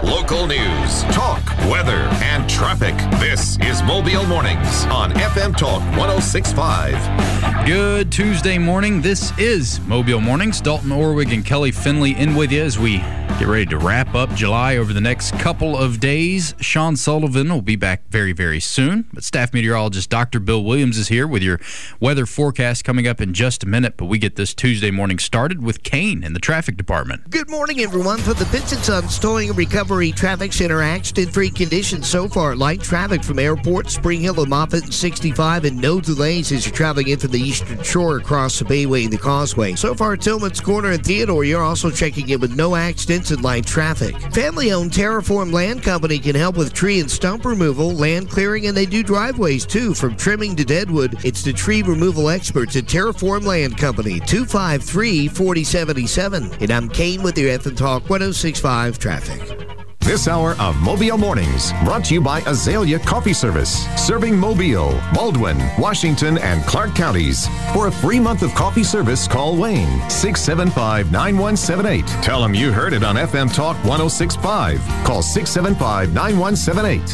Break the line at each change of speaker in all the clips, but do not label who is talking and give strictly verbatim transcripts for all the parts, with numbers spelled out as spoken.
Local news, talk, weather, and traffic. This is Mobile Mornings on F M Talk one oh six point five.
Good Tuesday morning. This is Mobile Mornings. Dalton Orwig and Kelly Finley in with you as we get ready to wrap up July over the next couple of days. Sean Sullivan will be back very, very soon. But staff meteorologist Doctor Bill Williams is here with your weather forecast coming up in just a minute. But we get this Tuesday morning started with Kane in the traffic department.
Good morning, everyone. For the Pitts and Sons Towing and Recovery Traffic Center, accident-free conditions so far. Light traffic from Airport, Spring Hill, and Moffett and sixty-five, and no delays as you're traveling in from the Eastern Shore across the Bayway and the Causeway. So far, Tillman's Corner and Theodore, you're also checking in with no accidents and light traffic. Family-owned Terraform Land Company can help with tree and stump removal, land clearing, and they do driveways, too. From trimming to deadwood, it's the tree removal experts at Terraform Land Company, two five three, four oh seven seven. And I'm Kane with your F M Talk one oh six point five traffic.
This hour of Mobile Mornings brought to you by Azalea Coffee Service, serving Mobile, Baldwin, Washington, and Clark counties. For a free month of coffee service, call Wayne, six seven five, nine one seven eight. Tell them you heard it on F M Talk one oh six point five. Call six seven five, nine one seven eight.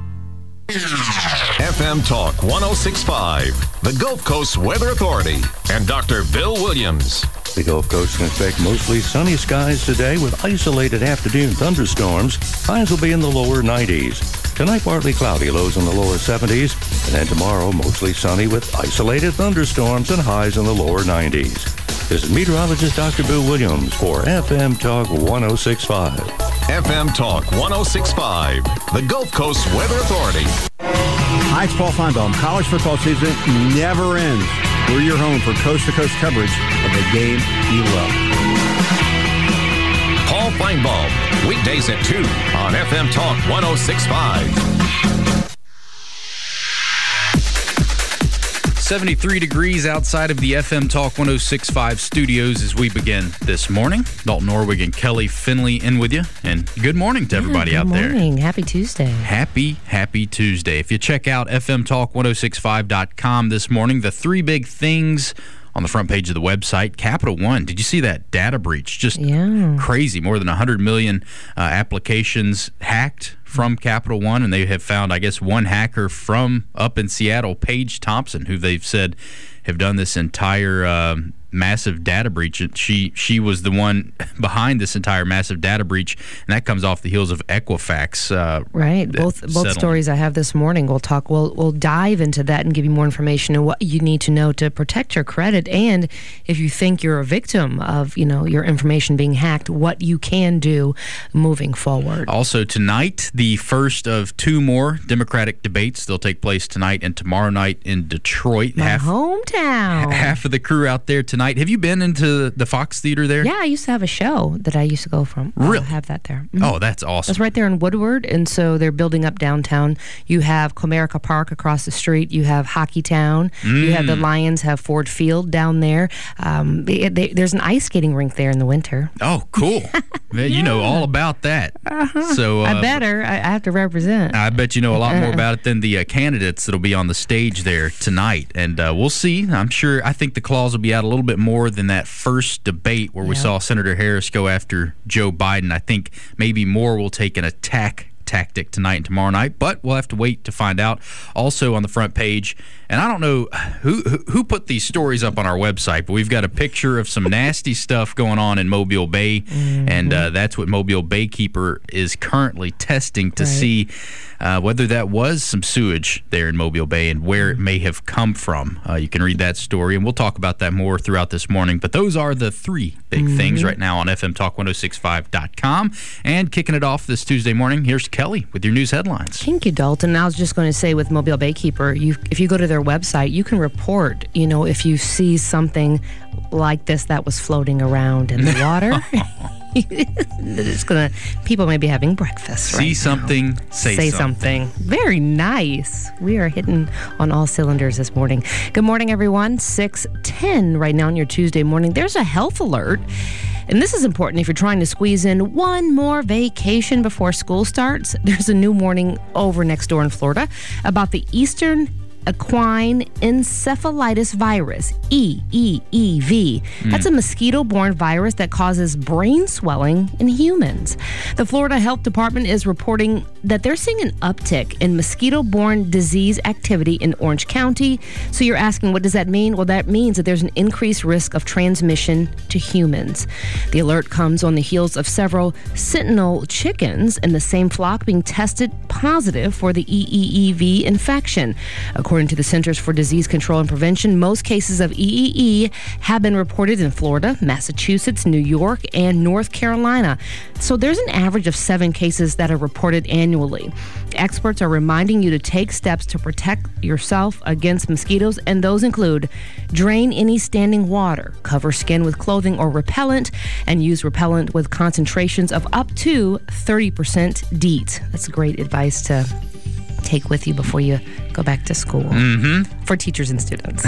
F M Talk one oh six point five, the Gulf Coast Weather Authority, and Doctor Bill Williams.
The Gulf Coast can expect mostly sunny skies today with isolated afternoon thunderstorms. Highs will be in the lower nineties. Tonight, partly cloudy, lows in the lower seventies. And then tomorrow, mostly sunny with isolated thunderstorms and highs in the lower nineties. This is meteorologist Doctor Bill Williams for F M Talk one oh six point five.
F M Talk one oh six point five, the Gulf Coast Weather Authority.
Hi, it's Paul Feinbaum. College football season never ends. We're your home for coast-to-coast coverage of the game you love.
Paul Feinbaum, weekdays at two on F M Talk one oh six point five.
seventy-three degrees outside of the F M Talk one oh six point five studios as we begin this morning. Dalton Orwig and Kelly Finley in with you. And good morning to everybody
yeah,
out there.
Good morning. Happy Tuesday.
Happy, happy Tuesday. If you check out F M Talk one oh six point five dot com this morning, the three big things on the front page of the website. Capital One, did you see that data breach? Just
yeah.
crazy. More than one hundred million uh, applications hacked from Capital One, and they have found, I guess, one hacker from up in Seattle, Paige Thompson, who they've said have done this entire um, massive data breach. She she was the one behind this entire massive data breach, and that comes off the heels of Equifax. Uh,
right. Both both
settlement.
stories I have this morning. We'll talk. We'll we'll dive into that and give you more information on what you need to know to protect your credit, and if you think you're a victim of you know your information being hacked, what you can do moving forward.
Also tonight, the first of two more Democratic debates. They'll take place tonight and tomorrow night in Detroit.
My
half,
hometown.
Half of the crew out there tonight. Have you been into the Fox Theater there?
Yeah, I used to have a show that I used to go from.
Really?
I'll have that there. Mm-hmm.
Oh, that's awesome.
It's right there in Woodward, and so they're building up downtown. You have Comerica Park across the street. You have Hockey Town. Mm. You have the Lions have Ford Field down there. Um, they, they, there's an ice skating rink there in the winter.
Oh, cool. Man,
yeah.
You know all about that.
Uh-huh.
So uh,
I better. I, I have to represent.
I bet you know a lot more about it than the uh, candidates that'll be on the stage there tonight. And uh, we'll see. I'm sure, I think the claws will be out a little bit more than that first debate where we
yep.
saw Senator Harris go after Joe Biden. I think maybe more will take an attack tactic tonight and tomorrow night, but we'll have to wait to find out. Also on the front page, and I don't know who who put these stories up on our website, but we've got a picture of some nasty stuff going on in Mobile Bay, mm-hmm. and uh, that's what Mobile Baykeeper is currently testing to right. see uh, whether that was some sewage there in Mobile Bay and where it may have come from. Uh, you can read that story, and we'll talk about that more throughout this morning. But those are the three big mm-hmm. things right now on F M Talk one oh six point five dot com. And kicking it off this Tuesday morning, here's Kelly with your news headlines.
Thank you, Dalton. I was just going to say with Mobile Baykeeper, you, if you go to their website, you can report, you know, if you see something like this that was floating around in the water. It's gonna. People may be having breakfast.
See
right
something,
now.
say,
say
something.
something. Very nice. We are hitting on all cylinders this morning. Good morning, everyone. six ten right now on your Tuesday morning. There's a health alert. And this is important if you're trying to squeeze in one more vacation before school starts. There's a new warning over next door in Florida about the eastern equine encephalitis virus, E E E V. That's a mosquito-borne virus that causes brain swelling in humans. The Florida Health Department is reporting that they're seeing an uptick in mosquito-borne disease activity in Orange County. So you're asking, what does that mean? Well, that means that there's an increased risk of transmission to humans. The alert comes on the heels of several sentinel chickens in the same flock being tested positive for the E E E V infection. According to the Centers for Disease Control and Prevention, most cases of E E E have been reported in Florida, Massachusetts, New York, and North Carolina. So there's an average of seven cases that are reported annually. Experts are reminding you to take steps to protect yourself against mosquitoes, and those include drain any standing water, cover skin with clothing or repellent, and use repellent with concentrations of up to thirty percent DEET. That's great advice to take with you before you go back to school
Mm-hmm.
for teachers and students.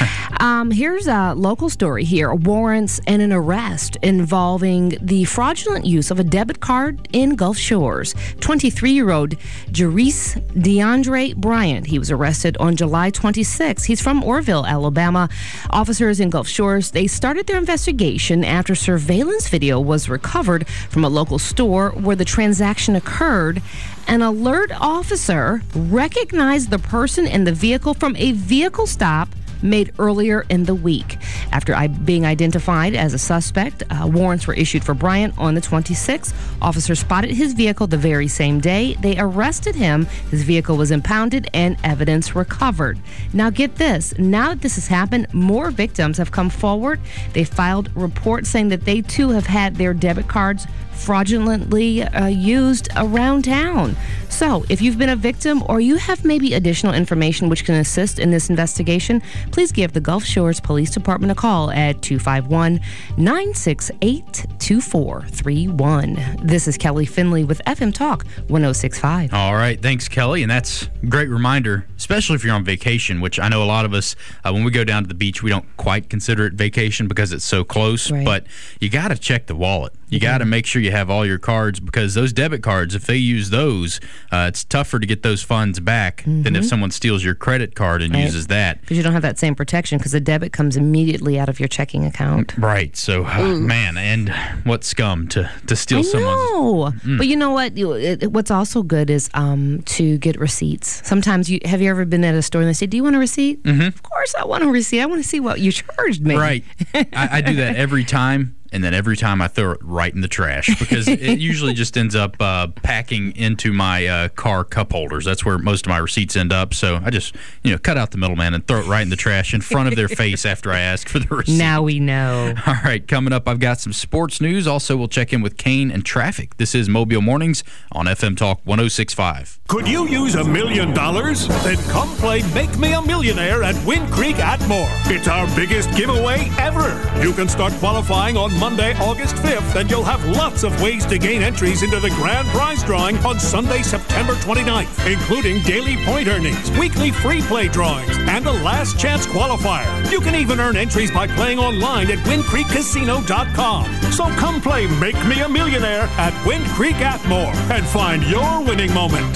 um, here's a local story here. Warrants and an arrest involving the fraudulent use of a debit card in Gulf Shores. twenty-three-year-old Jerice DeAndre Bryant. He was arrested on July twenty-sixth. He's from Orville, Alabama. Officers in Gulf Shores, they started their investigation after surveillance video was recovered from a local store where the transaction occurred. An alert officer recognized the person in the vehicle from a vehicle stop made earlier in the week. After I, being identified as a suspect, uh, warrants were issued for Bryant on the twenty-sixth. Officers spotted his vehicle the very same day. They arrested him. His vehicle was impounded and evidence recovered. Now get this. Now that this has happened, more victims have come forward. They filed reports saying that they too have had their debit cards fraudulently uh, used around town. So if you've been a victim or you have maybe additional information which can assist in this investigation, please give the Gulf Shores Police Department a call at two five one, nine six eight, two four three one. This is Kelly Finley with F M Talk one oh six point five.
All right. Thanks, Kelly. And that's a great reminder, especially if you're on vacation, which I know a lot of us, uh, when we go down to the beach, we don't quite consider it vacation because it's so close.
Right.
But you got to check the wallet. You got to make sure you have all your cards, because those debit cards, if they use those, uh, it's tougher to get those funds back mm-hmm. than if someone steals your credit card and
right.
uses that.
Because you don't have that same protection, because the debit comes immediately out of your checking account.
Right. So, uh, man, and what scum to, to steal
I
someone's.
know.
Mm.
But you know what? You, it, what's also good is um, to get receipts. Sometimes, you have you ever been at a store and they say, do you want a receipt?
Mm-hmm.
Of course I want a receipt. I want to see what you charged me.
Right. I, I do that every time. And then every time I throw it right in the trash, because it usually just ends up uh, packing into my uh, car cup holders. That's where most of my receipts end up. So I just, you know, cut out the middleman and throw it right in the trash in front of their face after I ask for the receipt.
Now we know.
All right, coming up, I've got some sports news. Also, we'll check in with Kane and traffic. This is Mobile Mornings on F M Talk one oh six point five.
Could you use a million dollars? Then come play Make Me a Millionaire at Wind Creek Atmore. It's our biggest giveaway ever. You can start qualifying on Monday, August fifth, and you'll have lots of ways to gain entries into the grand prize drawing on Sunday, September twenty-ninth, including daily point earnings, weekly free play drawings, and a last chance qualifier. You can even earn entries by playing online at wind creek casino dot com. So come play Make Me a Millionaire at Wind Creek Atmore and find your winning moment.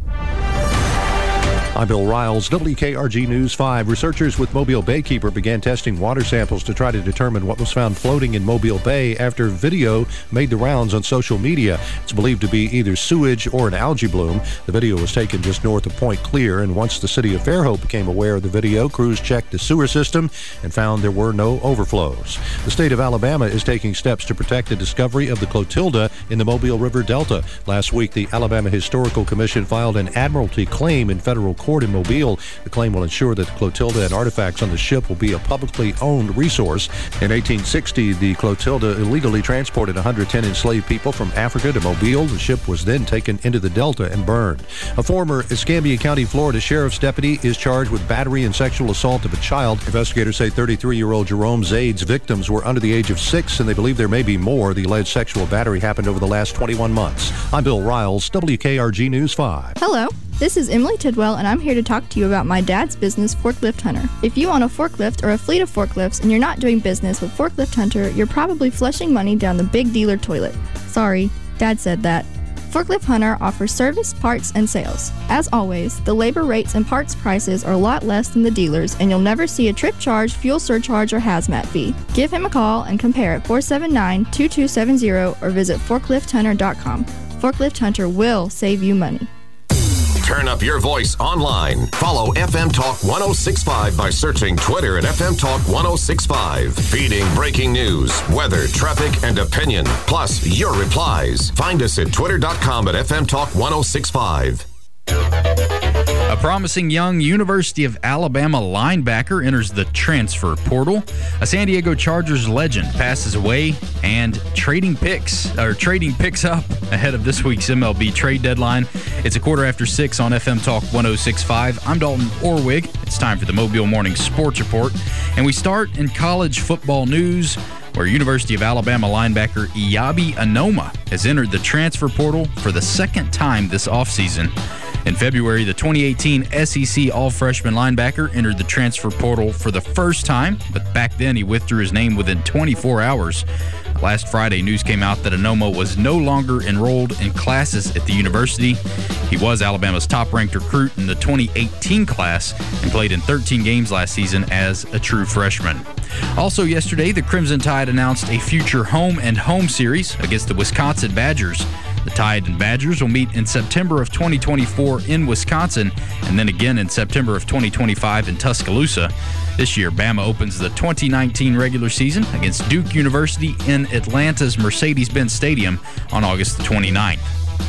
I'm Bill Riles, W K R G News five. Researchers with Mobile Baykeeper began testing water samples to try to determine what was found floating in Mobile Bay after video made the rounds on social media. It's believed to be either sewage or an algae bloom. The video was taken just north of Point Clear, and once the city of Fairhope became aware of the video, crews checked the sewer system and found there were no overflows. The state of Alabama is taking steps to protect the discovery of the Clotilda in the Mobile River Delta. Last week, the Alabama Historical Commission filed an admiralty claim in federal court in Mobile. The claim will ensure that the Clotilda and artifacts on the ship will be a publicly owned resource. In eighteen sixty, the Clotilda illegally transported one hundred ten enslaved people from Africa to Mobile. The ship was then taken into the Delta and burned. A former Escambia County, Florida sheriff's deputy is charged with battery and sexual assault of a child. Investigators say thirty-three-year-old Jerome Zade's victims were under the age of six, and they believe there may be more. The alleged sexual battery happened over the last twenty-one months. I'm Bill Riles, W K R G News five.
Hello. This is Emily Tidwell, and I'm here to talk to you about my dad's business, Forklift Hunter. If you own a forklift or a fleet of forklifts and you're not doing business with Forklift Hunter, you're probably flushing money down the big dealer toilet. Sorry, Dad said that. Forklift Hunter offers service, parts, and sales. As always, the labor rates and parts prices are a lot less than the dealers, and you'll never see a trip charge, fuel surcharge, or hazmat fee. Give him a call and compare at four seven nine, two two seven zero or visit forklift hunter dot com. Forklift Hunter will save you money.
Turn up your voice online. Follow F M Talk ten sixty-five by searching Twitter at F M Talk ten sixty-five. Feeding breaking news, weather, traffic, and opinion. Plus your replies. Find us at twitter dot com at F M Talk ten sixty-five.
A promising young University of Alabama linebacker enters the transfer portal. A San Diego Chargers legend passes away, and trading picks or trading picks up ahead of this week's M L B trade deadline. It's a quarter after six on F M Talk ten sixty-five. I'm Dalton Orwig. It's time for the Mobile Morning Sports Report, and we start in college football news, where University of Alabama linebacker Eyabi Anoma has entered the transfer portal for the second time this offseason. In February, the twenty eighteen S E C All-Freshman linebacker entered the transfer portal for the first time, but back then he withdrew his name within twenty-four hours. Last Friday, news came out that Anoma was no longer enrolled in classes at the university. He was Alabama's top-ranked recruit in the twenty eighteen class and played in thirteen games last season as a true freshman. Also yesterday, the Crimson Tide announced a future home and home series against the Wisconsin Badgers. The Tide and Badgers will meet in September of twenty twenty-four in Wisconsin, and then again in September of twenty twenty-five in Tuscaloosa. This year, Bama opens the twenty nineteen regular season against Duke University in Atlanta's Mercedes-Benz Stadium on August the twenty-ninth.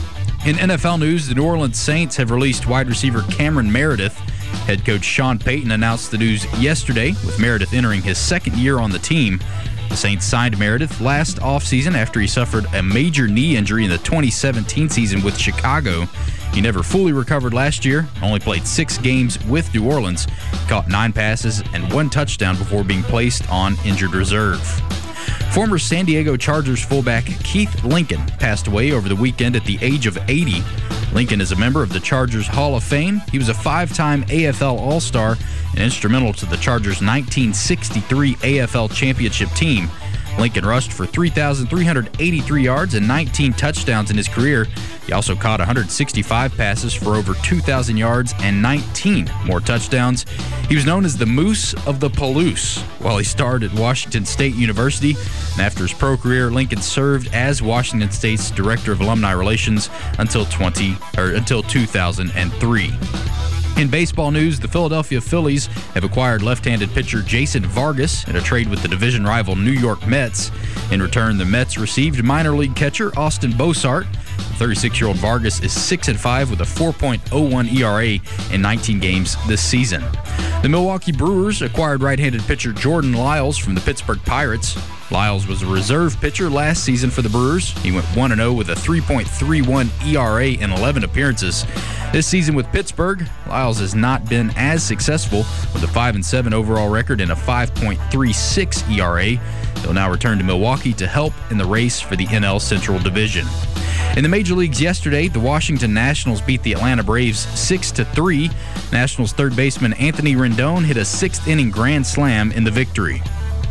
In N F L news, the New Orleans Saints have released wide receiver Cameron Meredith. Head coach Sean Payton announced the news yesterday, with Meredith entering his second year on the team. The Saints signed Meredith last offseason after he suffered a major knee injury in the twenty seventeen season with Chicago. He never fully recovered last year, only played six games with New Orleans, caught nine passes and one touchdown before being placed on injured reserve. Former San Diego Chargers fullback Keith Lincoln passed away over the weekend at the age of eighty. Lincoln is a member of the Chargers Hall of Fame. He was a five-time A F L All-Star and instrumental to the Chargers' nineteen sixty-three A F L championship team. Lincoln rushed for three thousand three hundred eighty-three yards and nineteen touchdowns in his career. He also caught one hundred sixty-five passes for over two thousand yards and nineteen more touchdowns. He was known as the Moose of the Palouse while he starred at Washington State University. And after his pro career, Lincoln served as Washington State's Director of Alumni Relations until twenty or until two thousand three. In baseball news, the Philadelphia Phillies have acquired left-handed pitcher Jason Vargas in a trade with the division rival New York Mets. In return, the Mets received minor league catcher Austin Bosart. The thirty-six-year-old Vargas is six and five with a four point oh one E R A in nineteen games this season. The Milwaukee Brewers acquired right-handed pitcher Jordan Lyles from the Pittsburgh Pirates. Lyles was a reserve pitcher last season for the Brewers. He went one and oh with a three point three one E R A in eleven appearances. This season with Pittsburgh, Lyles has not been as successful with a five and seven overall record and a five point three six E R A. He'll now return to Milwaukee to help in the race for the N L Central Division. In the major leagues yesterday, the Washington Nationals beat the Atlanta Braves six to three. Nationals third baseman Anthony Rendon hit a sixth-inning grand slam in the victory.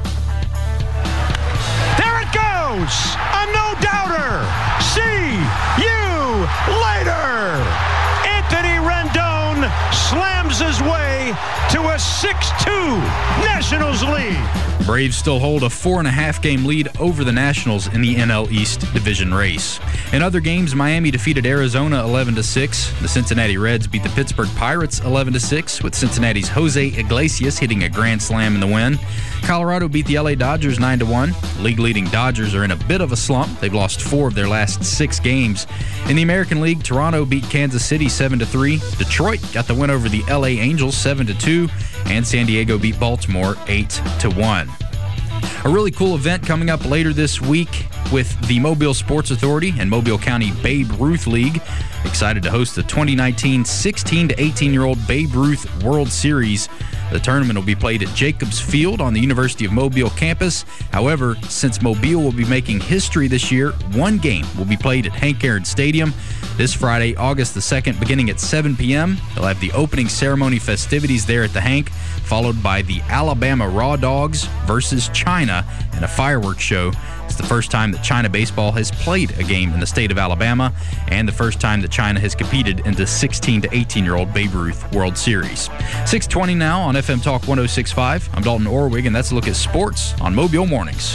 There it goes! A no-doubter! See you later! Anthony Rendon slams his way to a six two Nationals lead.
Braves still hold a four and a half game lead over the Nationals in the N L East division race. In other games, Miami defeated Arizona eleven to six. The Cincinnati Reds beat the Pittsburgh Pirates eleven to six, with Cincinnati's Jose Iglesias hitting a grand slam in the win. Colorado beat the L A Dodgers nine to one. League-leading Dodgers are in a bit of a slump. They've lost four of their last six games. In the American League, Toronto beat Kansas City seven to three. Detroit got the win over the L A Angels seven to two, and San Diego beat Baltimore eight to one. A really cool event coming up later this week with the Mobile Sports Authority and Mobile County Babe Ruth League. Excited to host the twenty nineteen sixteen to eighteen-year-old Babe Ruth World Series. The tournament will be played at Jacobs Field on the University of Mobile campus. However, since Mobile will be making history this year, one game will be played at Hank Aaron Stadium this Friday, August the second, beginning at seven p.m. They'll have the opening ceremony festivities there at the Hank, followed by the Alabama Raw Dogs versus China and a fireworks show. It's the first time that China baseball has played a game in the state of Alabama, and the first time that China has competed in the sixteen to eighteen-year-old Babe Ruth World Series. six twenty now on F M Talk one oh six point five. I'm Dalton Orwig, and that's a look at sports on Mobile Mornings.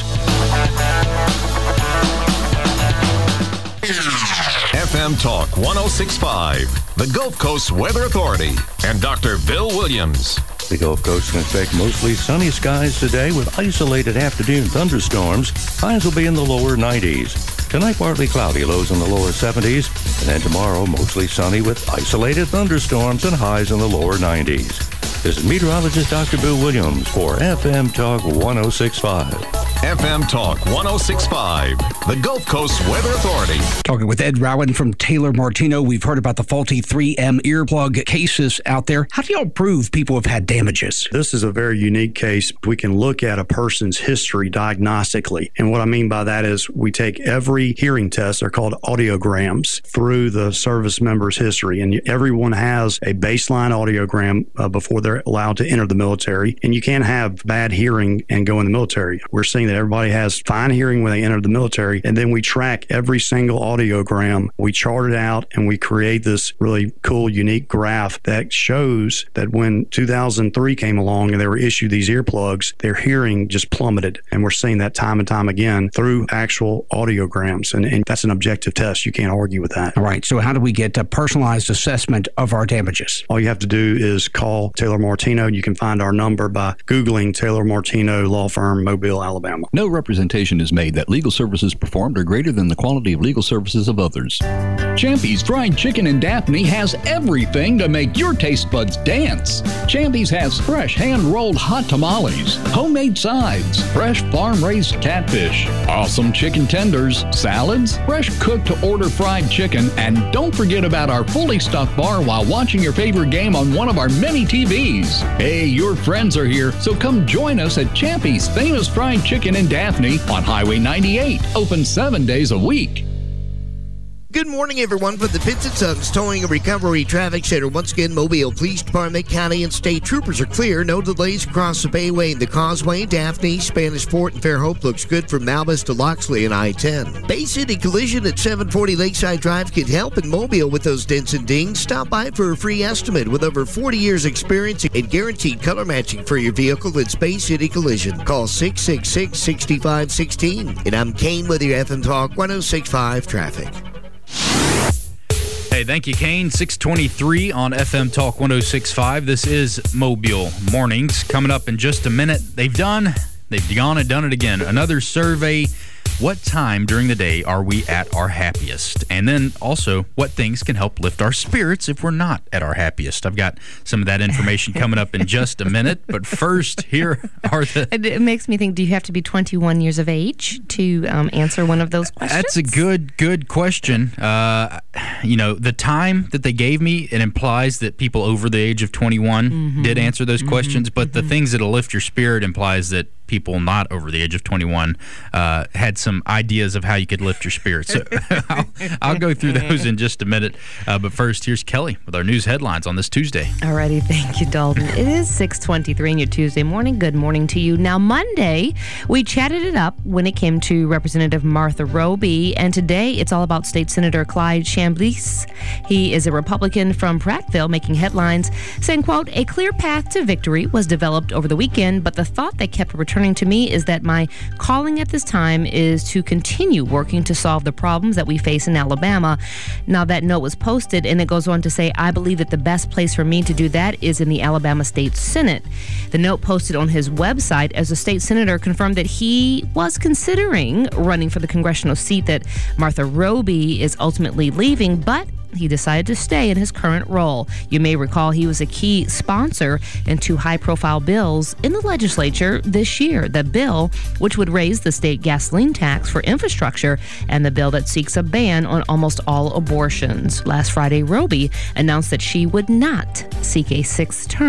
F M Talk one oh six point five, the Gulf Coast Weather Authority, and Doctor Bill Williams.
The Gulf Coast can expect mostly sunny skies today with isolated afternoon thunderstorms. Highs will be in the lower nineties. Tonight, partly cloudy, lows in the lower seventies. And then tomorrow, mostly sunny with isolated thunderstorms and highs in the lower nineties. This is meteorologist Doctor Bill Williams for F M Talk one oh six point five.
F M Talk one oh six point five, the Gulf Coast Weather Authority.
Talking with Ed Rowan from Taylor Martino. We've heard about the faulty three M earplug cases out there. How do y'all prove people have had damages?
This is a very unique case. We can look at a person's history diagnostically. And what I mean by that is we take every hearing test, they're called audiograms, through the service member's history. And everyone has a baseline audiogram uh, before they're allowed to enter the military. And you can't have bad hearing and go in the military. We're seeing that everybody has fine hearing when they enter the military, and then we track every single audiogram. We chart it out, and we create this really cool, unique graph that shows that when two thousand three came along and they were issued these earplugs, their hearing just plummeted. And we're seeing that time and time again through actual audiograms, and, and that's an objective test. You can't argue with that.
All right, so how do we get a personalized assessment of our damages?
All you have to do is call Taylor Martino. You can find our number by Googling Taylor Martino Law Firm, Mobile, Alabama.
No representation is made that legal services performed are greater than the quality of legal services of others. Champy's Fried Chicken in Daphne has everything to make your taste buds dance. Champy's has fresh hand-rolled hot tamales, homemade sides, fresh farm-raised catfish, awesome chicken tenders, salads, fresh cooked-to-order fried chicken, and don't forget about our fully stocked bar while watching your favorite game on one of our many T Vs. Hey, your friends are here, so come join us at Champy's Famous Fried Chicken in Daphne on Highway ninety-eight, open seven days a week.
Good morning, everyone, from the Pitts and Sons Towing and Recovery Traffic Center. Once again, Mobile Police Department, County, and State Troopers are clear. No delays across the Bayway and the Causeway. Daphne, Spanish Fort, and Fairhope looks good from Malbus to Loxley and I ten. Bay City Collision at seven forty Lakeside Drive can help in Mobile with those dents and dings. Stop by for a free estimate. With over forty years experience and guaranteed color matching for your vehicle, it's Bay City Collision. Call six six six, six five one six. And I'm Kane with your F M Talk one oh six point five Traffic.
Hey, thank you, Kane. six twenty-three on F M Talk one oh six point five. This is Mobile Mornings. Coming up in just a minute. They've done, they've gone and done it again. Another survey. What time during the day are we at our happiest? And then also, what things can help lift our spirits if we're not at our happiest? I've got some of that information coming up in just a minute. But first, here are the...
It makes me think, do you have to be twenty-one years of age to um, answer one of those questions?
That's a good, good question. Uh, you know, the time that they gave me, it implies that people over the age of twenty-one mm-hmm. did answer those mm-hmm. questions. But mm-hmm. the things that'll lift your spirit implies that people not over the age of twenty-one uh, had some ideas of how you could lift your spirits. So I'll, I'll go through those in just a minute. Uh, but first, here's Kelly with our news headlines on this Tuesday.
Alrighty, thank you, Dalton. It is six twenty-three on your Tuesday morning. Good morning to you. Now, Monday, we chatted it up when it came to Representative Martha Roby, and today it's all about State Senator Clyde Chambliss. He is a Republican from Prattville, making headlines, saying, quote, "A clear path to victory was developed over the weekend, but the thought that kept returning to me is that my calling at this time is to continue working to solve the problems that we face in Alabama." Now, that note was posted, and it goes on to say, "I believe that the best place for me to do that is in the Alabama State Senate." The note posted on his website as the state senator confirmed that he was considering running for the congressional seat that Martha Roby is ultimately leaving, but he decided to stay in his current role. You may recall he was a key sponsor in two high-profile bills in the legislature this year. The bill, which would raise the state gasoline tax for infrastructure, and the bill that seeks a ban on almost all abortions. Last Friday, Roby announced that she would not seek a sixth term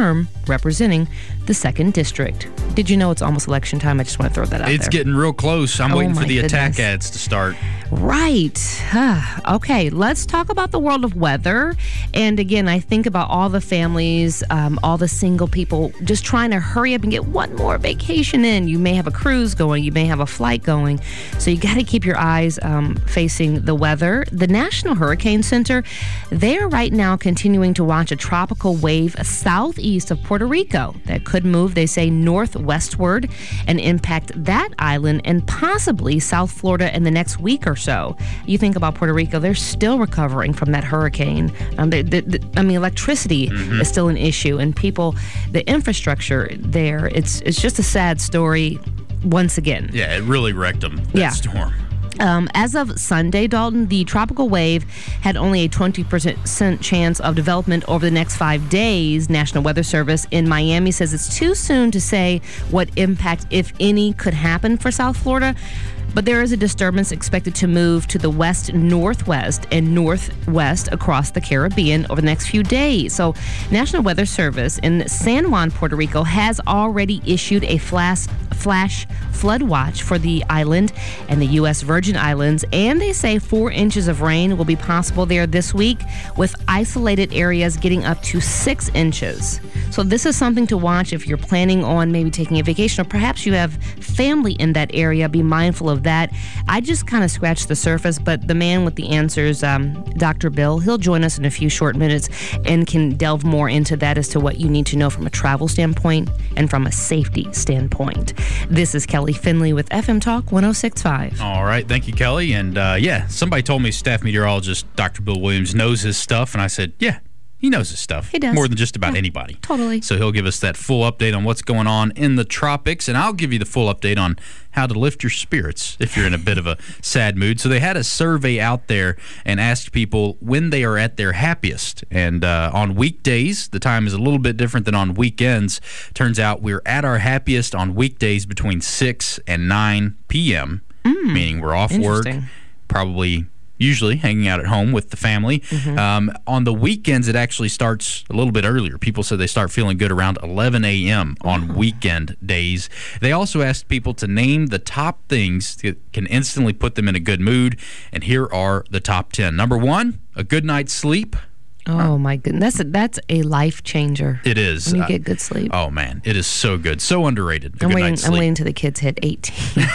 representing the second District. Did you know it's almost election time? I just want to throw that out
it's
there.
It's getting real close. I'm
oh
waiting for the
goodness.
attack ads to start.
Right. Okay, let's talk about the world of weather. And again, I think about all the families, um, all the single people just trying to hurry up and get one more vacation in. You may have a cruise going, you may have a flight going. So you got to keep your eyes um, facing the weather. The National Hurricane Center, they are right now continuing to watch a tropical wave southeast of Puerto Rico that could move, they say, northwestward and impact that island and possibly South Florida in the next week or so. You think about Puerto Rico, they're still recovering from that hurricane. Um, they, they, they, I mean, electricity mm-hmm. is still an issue, and people, the infrastructure there, it's it's just a sad story once again.
Yeah, it really wrecked them, that
yeah.
storm.
Um, as of Sunday, Dalton, the tropical wave had only a twenty percent chance of development over the next five days. National Weather Service in Miami says it's too soon to say what impact, if any, could happen for South Florida. But there is a disturbance expected to move to the west, northwest, and northwest across the Caribbean over the next few days. So, National Weather Service in San Juan, Puerto Rico, has already issued a flash, flash flood watch for the island and the U S Virgin Islands. And they say four inches of rain will be possible there this week, with isolated areas getting up to six inches. So, this is something to watch if you're planning on maybe taking a vacation, or perhaps you have family in that area. Be mindful of that. I just kind of scratched the surface, but the man with the answers, um, Doctor Bill, he'll join us in a few short minutes and can delve more into that as to what you need to know from a travel standpoint and from a safety standpoint. This is Kelly Finley with F M Talk one oh six point five.
All right. Thank you, Kelly. And uh, yeah, somebody told me staff meteorologist Doctor Bill Williams knows his stuff, and I said, yeah. He knows his stuff.
He does.
More than just about
yeah,
anybody.
Totally.
So he'll give us that full update on what's going on in the tropics, and I'll give you the full update on how to lift your spirits if you're in a bit of a sad mood. So they had a survey out there and asked people when they are at their happiest. And uh, on weekdays, the time is a little bit different than on weekends. Turns out we're at our happiest on weekdays between six and nine p.m., mm, meaning we're off work, probably usually hanging out at home with the family. Mm-hmm. Um, on the weekends, it actually starts a little bit earlier. People said they start feeling good around eleven a.m. on oh. weekend days. They also asked people to name the top things that can instantly put them in a good mood, and here are the top ten. Number one, a good night's sleep.
Oh, my goodness. That's a, that's a life changer.
It is.
When you get good sleep.
Uh, oh, man. It is so good. So underrated.
I'm
good
waiting,
night's sleep.
I'm waiting until the kids hit eighteen.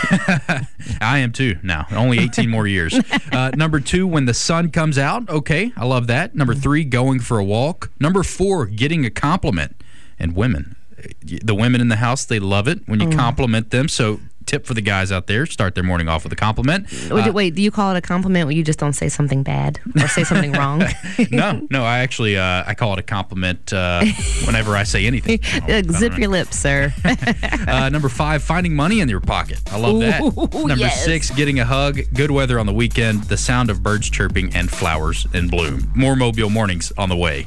I am too now. Only eighteen more years. Uh, number two, when the sun comes out. Okay, I love that. Number three, going for a walk. Number four, getting a compliment. And women. The women in the house, they love it when you mm. compliment them. So tip for the guys out there, start their morning off with a compliment.
Wait,
uh,
wait do you call it a compliment when you just don't say something bad or say something wrong?
no, no, I actually, uh, I call it a compliment uh, whenever I say anything.
Oh, Zip your lips, sir.
uh, number five, finding money in your pocket. I love that.
Ooh,
number
yes.
six, getting a hug, good weather on the weekend, the sound of birds chirping, and flowers in bloom. More Mobile Mornings on the way.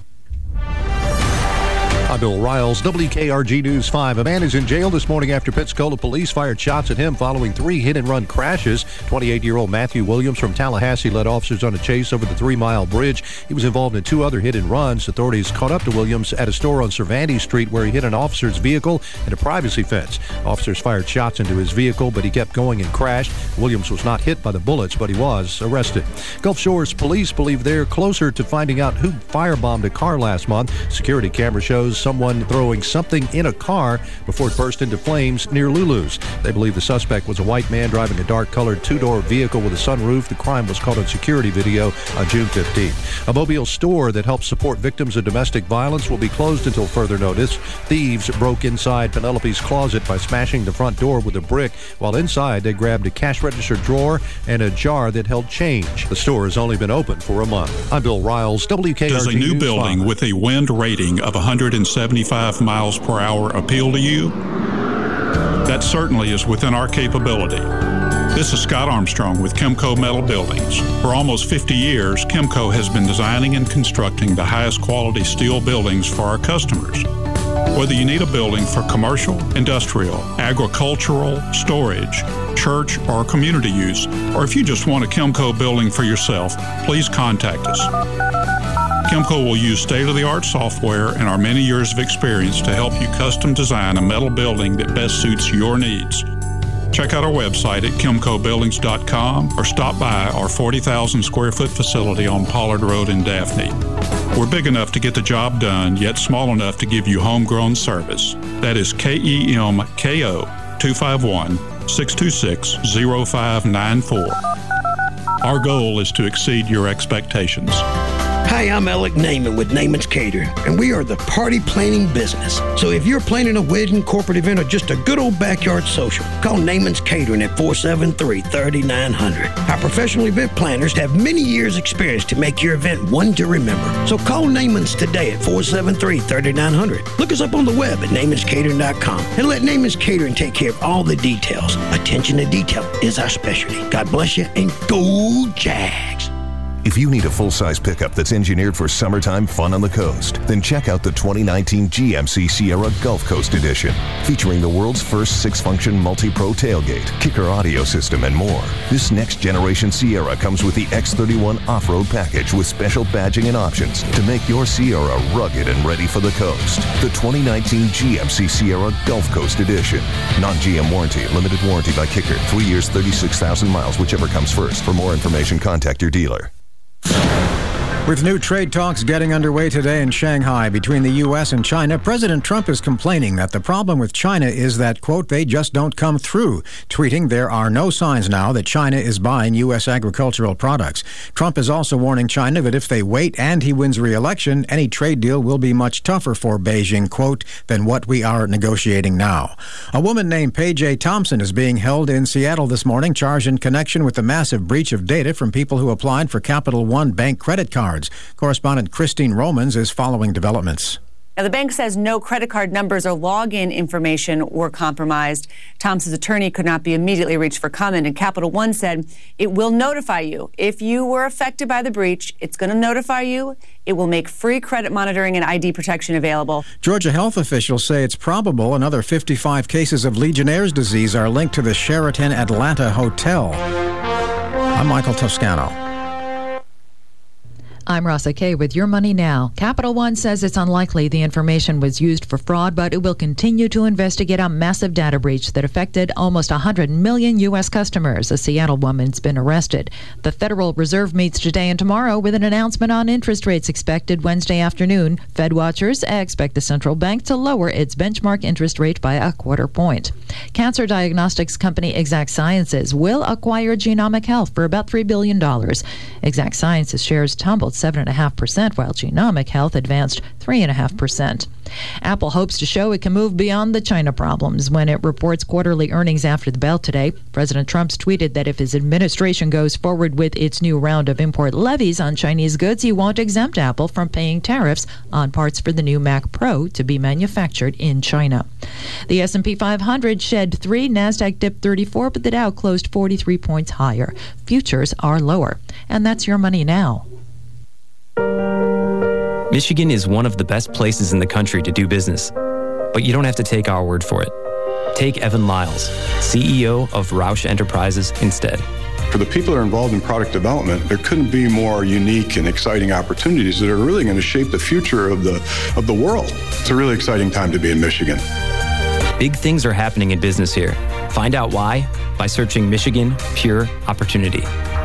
I'm Bill Riles, W K R G News five. A man is in jail this morning after Pensacola police fired shots at him following three hit-and-run crashes. twenty-eight-year-old Matthew Williams from Tallahassee led officers on a chase over the three-mile bridge. He was involved in two other hit-and-runs. Authorities caught up to Williams at a store on Cervantes Street where he hit an officer's vehicle and a privacy fence. Officers fired shots into his vehicle, but he kept going and crashed. Williams was not hit by the bullets, but he was arrested. Gulf Shores police believe they're closer to finding out who firebombed a car last month. Security camera shows someone throwing something in a car before it burst into flames near Lulu's. They believe the suspect was a white man driving a dark-colored two-door vehicle with a sunroof. The crime was caught on security video on June fifteenth. A Mobile store that helps support victims of domestic violence will be closed until further notice. Thieves broke inside Penelope's closet by smashing the front door with a brick. While inside, they grabbed a cash register drawer and a jar that held change. The store has only been open for a month. I'm Bill Riles, W K R G
Does a new
News
building
five.
with a wind rating of one hundred seventy-five miles per hour appeal to you? That certainly is within our capability. This is Scott Armstrong with Chemco Metal Buildings. For almost fifty years, Chemco has been designing and constructing the highest quality steel buildings for our customers. Whether you need a building for commercial, industrial, agricultural, storage, church, or community use, or if you just want a Chemco building for yourself, please contact us. Chemco will use state-of-the-art software and our many years of experience to help you custom design a metal building that best suits your needs. Check out our website at chemco buildings dot com or stop by our forty thousand square foot facility on Pollard Road in Daphne. We're big enough to get the job done, yet small enough to give you homegrown service. That is K E M K O two five one, six two six, zero five nine four. Our goal is to exceed your expectations.
Hi, I'm Alec Naiman with Naiman's Catering, and we are the party planning business. So if you're planning a wedding, corporate event, or just a good old backyard social, call Naiman's Catering at four seven three, three nine zero zero. Our professional event planners have many years' experience to make your event one to remember. So call Naiman's today at four seven three, three nine zero zero. Look us up on the web at naimans catering dot com and let Naiman's Catering take care of all the details. Attention to detail is our specialty. God bless you, and go Jags!
If you need a full-size pickup that's engineered for summertime fun on the coast, then check out the twenty nineteen G M C Sierra Gulf Coast Edition. Featuring the world's first six-function multi-pro tailgate, kicker audio system, and more. This next-generation Sierra comes with the X thirty-one off-road package with special badging and options to make your Sierra rugged and ready for the coast. The twenty nineteen G M C Sierra Gulf Coast Edition. Non-G M warranty, limited warranty by kicker, three years, thirty-six thousand miles, whichever comes first. For more information, contact your dealer.
With new trade talks getting underway today in Shanghai between the U S and China, President Trump is complaining that the problem with China is that, quote, they just don't come through, tweeting there are no signs now that China is buying U S agricultural products. Trump is also warning China that if they wait and he wins re-election, any trade deal will be much tougher for Beijing, quote, than what we are negotiating now. A woman named Paige A. Thompson is being held in Seattle this morning, charged in connection with the massive breach of data from people who applied for Capital One bank credit cards. Correspondent Christine Romans is following developments.
Now, the bank says no credit card numbers or login information were compromised. Thompson's attorney could not be immediately reached for comment, and Capital One said it will notify you. If you were affected by the breach, it's going to notify you. It will make free credit monitoring and I D protection available.
Georgia health officials say it's probable another fifty-five cases of Legionnaire's disease are linked to the Sheraton Atlanta Hotel. I'm Michael Toscano.
I'm Rossa Kay with Your Money Now. Capital One says it's unlikely the information was used for fraud, but it will continue to investigate a massive data breach that affected almost one hundred million U S customers. A Seattle woman's been arrested. The Federal Reserve meets today and tomorrow with an announcement on interest rates expected Wednesday afternoon. Fed watchers expect the central bank to lower its benchmark interest rate by a quarter point. Cancer diagnostics company Exact Sciences will acquire Genomic Health for about three billion dollars. Exact Sciences shares tumbled seven point five percent, while Genomic Health advanced three point five percent. Apple hopes to show it can move beyond the China problems when it reports quarterly earnings after the bell today. President Trump's tweeted that if his administration goes forward with its new round of import levies on Chinese goods, he won't exempt Apple from paying tariffs on parts for the new Mac Pro to be manufactured in China. The S and P five hundred shed three, NASDAQ dipped thirty-four, but the Dow closed forty-three points higher. Futures are lower. And that's Your Money Now.
Michigan is one of the best places in the country to do business, but you don't have to take our word for it. Take Evan Lyles, C E O of Roush Enterprises, instead.
For the people that are involved in product development, there couldn't be more unique and exciting opportunities that are really going to shape the future of the of the world. It's a really exciting time to be in Michigan.
Big things are happening in business here. Find out why by searching Michigan Pure Opportunity.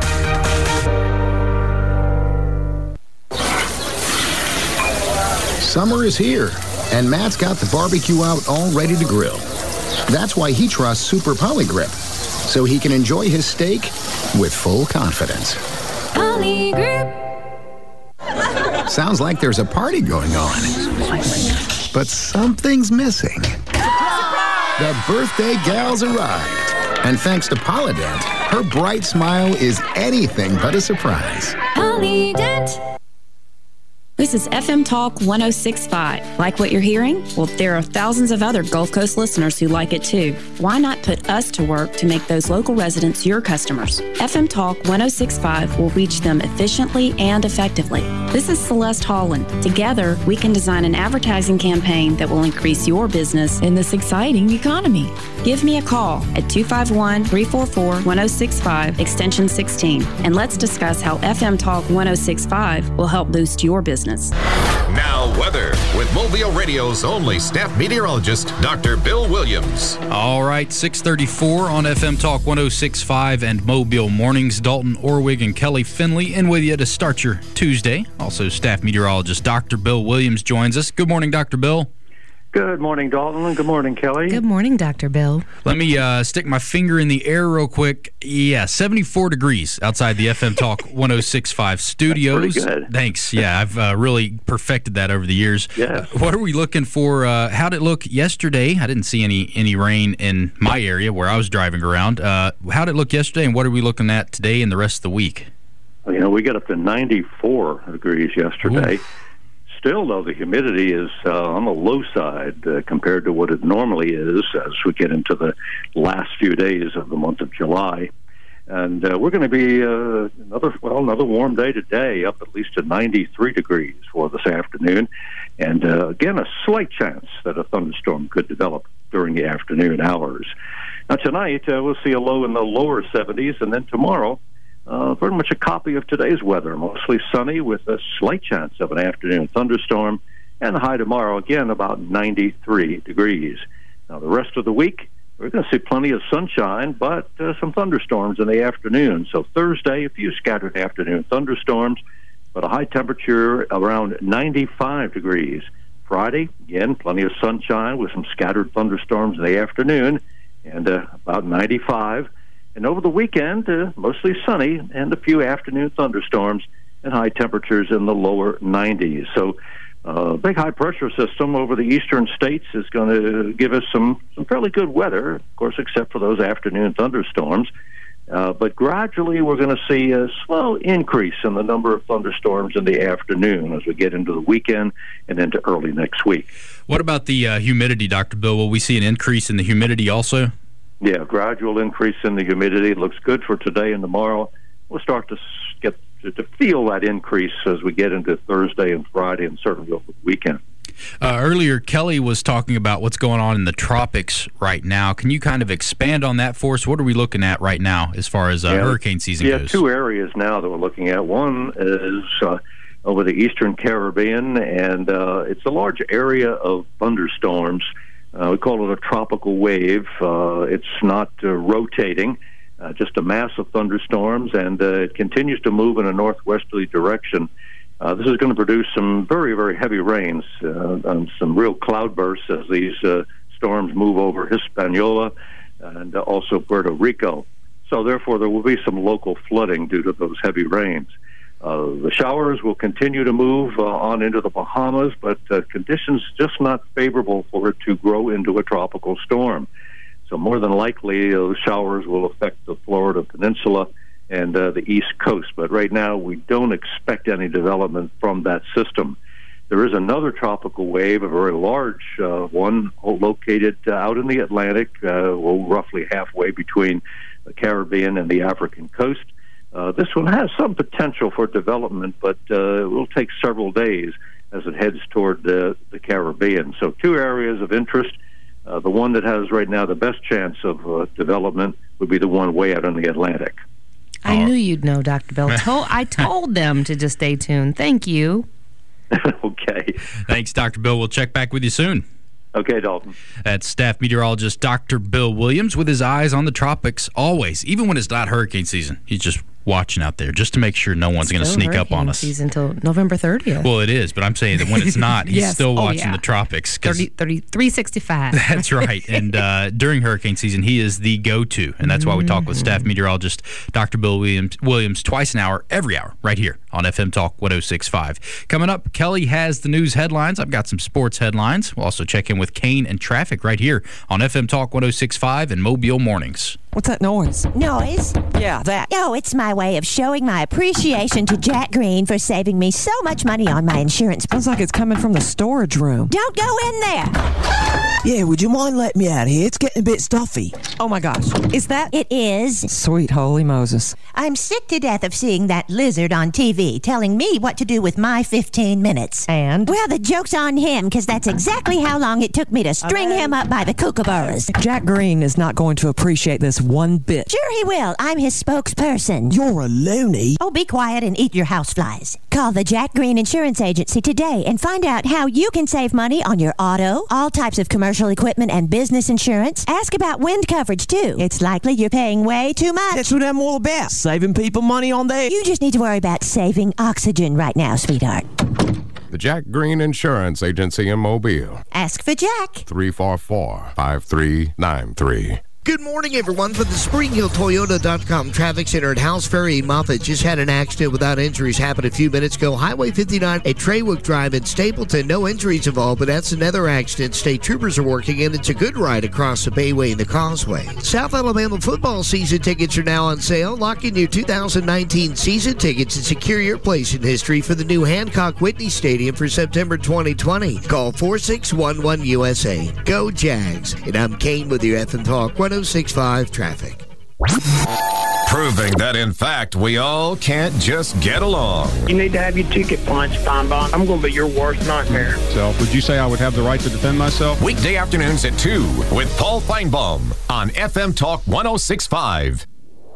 Summer is here, and Matt's got the barbecue out all ready to grill. That's why he trusts Super Polygrip, so he can enjoy his steak with full confidence. Polygrip. Sounds like there's a party going on, but something's missing. The birthday gal's arrived, and thanks to Polydent, her bright smile is anything but a surprise.
Polydent. This is F M Talk one oh six point five. Like what you're hearing? Well, there are thousands of other Gulf Coast listeners who like it too. Why not put us to work to make those local residents your customers? F M Talk one oh six point five will reach them efficiently and effectively. This is Celeste Holland. Together, we can design an advertising campaign that will increase your business in this exciting economy. Give me a call at two five one, three four four, one oh six five, extension sixteen, and let's discuss how F M Talk one oh six point five will help boost your business.
Now, weather with Mobile Radio's only staff meteorologist, Doctor Bill Williams.
All right, six thirty-four on F M Talk one oh six point five and Mobile Mornings. Dalton Orwig and Kelly Finley in with you to start your Tuesday. Also, staff meteorologist Doctor Bill Williams joins us. Good morning, Doctor Bill.
Good morning, Dalton, and good morning, Kelly.
Good morning, Doctor Bill.
Let me uh, stick my finger in the air real quick. Yeah, seventy-four degrees outside the F M Talk one oh six point five studios.
That's pretty good.
Thanks. Yeah, I've uh, really perfected that over the years.
Yes.
Uh, what are we looking for? Uh, how did it look yesterday? I didn't see any, any rain in my area where I was driving around. Uh, how did it look yesterday, and what are we looking at today and the rest of the week?
You know, we got up to ninety-four degrees yesterday.
Ooh.
Still, though, the humidity is uh, on the low side uh, compared to what it normally is as we get into the last few days of the month of July. And uh, we're going to be uh, another well, another warm day today, up at least to ninety-three degrees for this afternoon. And uh, again, a slight chance that a thunderstorm could develop during the afternoon hours. Now, tonight, uh, we'll see a low in the lower seventies, and then tomorrow, Uh, very much a copy of today's weather, mostly sunny with a slight chance of an afternoon thunderstorm, and the high tomorrow, again, about ninety-three degrees. Now, the rest of the week, we're going to see plenty of sunshine, but uh, some thunderstorms in the afternoon. So Thursday, a few scattered afternoon thunderstorms, but a high temperature around ninety-five degrees. Friday, again, plenty of sunshine with some scattered thunderstorms in the afternoon, and uh, about ninety-five. And over the weekend, uh, mostly sunny and a few afternoon thunderstorms and high temperatures in the lower nineties. So a uh, big high-pressure system over the eastern states is going to give us some, some fairly good weather, of course, except for those afternoon thunderstorms. Uh, but gradually we're going to see a slow increase in the number of thunderstorms in the afternoon as we get into the weekend and into early next week.
What about the uh, humidity, Doctor Bill? Will we see an increase in the humidity also?
Yeah, gradual increase in the humidity. It looks good for today and tomorrow. We'll start to get to, to feel that increase as we get into Thursday and Friday and certainly over the weekend.
Uh, earlier, Kelly was talking about what's going on in the tropics right now. Can you kind of expand on that for us? What are we looking at right now as far as uh,
yeah,
hurricane season
yeah,
goes?
Yeah, two areas now that we're looking at. One is uh, over the eastern Caribbean, and uh, it's a large area of thunderstorms. Uh, we call it a tropical wave. Uh, it's not uh, rotating, uh, just a mass of thunderstorms, and uh, it continues to move in a northwesterly direction. Uh, this is going to produce some very, very heavy rains uh, and some real cloudbursts as these uh, storms move over Hispaniola and uh, also Puerto Rico. So, therefore, there will be some local flooding due to those heavy rains. Uh, the showers will continue to move uh, on into the Bahamas, but uh, conditions just not favorable for it to grow into a tropical storm. So more than likely, uh, the showers will affect the Florida Peninsula and uh, the East Coast. But right now, we don't expect any development from that system. There is another tropical wave, a very large uh, one, located uh, out in the Atlantic, uh, well, roughly halfway between the Caribbean and the African coast. Uh, this one has some potential for development, but uh, it will take several days as it heads toward uh, the Caribbean. So two areas of interest. Uh, the one that has right now the best chance of uh, development would be the one way out in the Atlantic.
I knew you'd know, Doctor Bill. To- I told them to just stay tuned. Thank you.
Okay.
Thanks, Doctor Bill. We'll check back with you soon.
Okay, Dalton.
That's staff meteorologist Doctor Bill Williams with his eyes on the tropics always, even when it's not hurricane season. He's just watching out there just to make sure no one's going to sneak up on us.
Season until November thirtieth.
Well, it is, but I'm saying that when it's not, he's
yes.
still watching
oh, yeah.
the tropics.
thirty, thirty, three sixty-five.
That's right. And uh, during hurricane season, he is the go-to. And that's why we talk with staff meteorologist Doctor Bill Williams, Williams twice an hour, every hour, right here on F M Talk one oh six point five. Coming up, Kelly has the news headlines. I've got some sports headlines. We'll also check in with Kane and traffic right here on F M Talk one oh six point five and Mobile Mornings.
What's that noise?
Noise?
Yeah, that.
Oh, it's my way of showing my appreciation to Jack Green for saving me so much money on my insurance.
Sounds like it's coming from the storage room.
Don't go in there!
Yeah, would you mind letting me out of here? It's getting a bit stuffy.
Oh my gosh. Is that? It is.
Sweet holy Moses.
I'm sick to death of seeing that lizard on T V telling me what to do with my fifteen minutes.
And?
Well, the joke's on him, because that's exactly how long it took me to string him up by the kookaburras.
Jack Green is not going to appreciate this one bit.
Sure he will. I'm his spokesperson.
You're a loony.
Oh, be quiet and eat your houseflies. Call the Jack Green Insurance Agency today and find out how you can save money on your auto, all types of commercial equipment, and business insurance. Ask about wind coverage, too. It's likely you're paying way too much.
That's what I'm all about. Saving people money on that.
You just need to worry about saving oxygen right now, sweetheart.
The Jack Green Insurance Agency in Mobile.
Ask for Jack.
three four four, five three nine three.
Good morning, everyone. From the Spring Hill Toyota dot com Traffic Center at House Ferry Moffett. Just had an accident without injuries happen a few minutes ago. Highway fifty-nine at Traywick Drive in Stapleton. No injuries involved, but that's another accident. State troopers are working, and it's a good ride across the Bayway and the Causeway. South Alabama football season tickets are now on sale. Lock in your two thousand nineteen season tickets and secure your place in history for the new Hancock Whitney Stadium for September twenty twenty. Call four six one one U S A. Go Jags. And I'm Kane with your F M Talk one oh six point five traffic.
Proving that, in fact, we all can't just get along.
You need to have your ticket punched, Feinbaum. I'm going to be your worst nightmare.
So, would you say I would have the right to defend myself?
Weekday afternoons at two with Paul Feinbaum on F M Talk one oh six point five.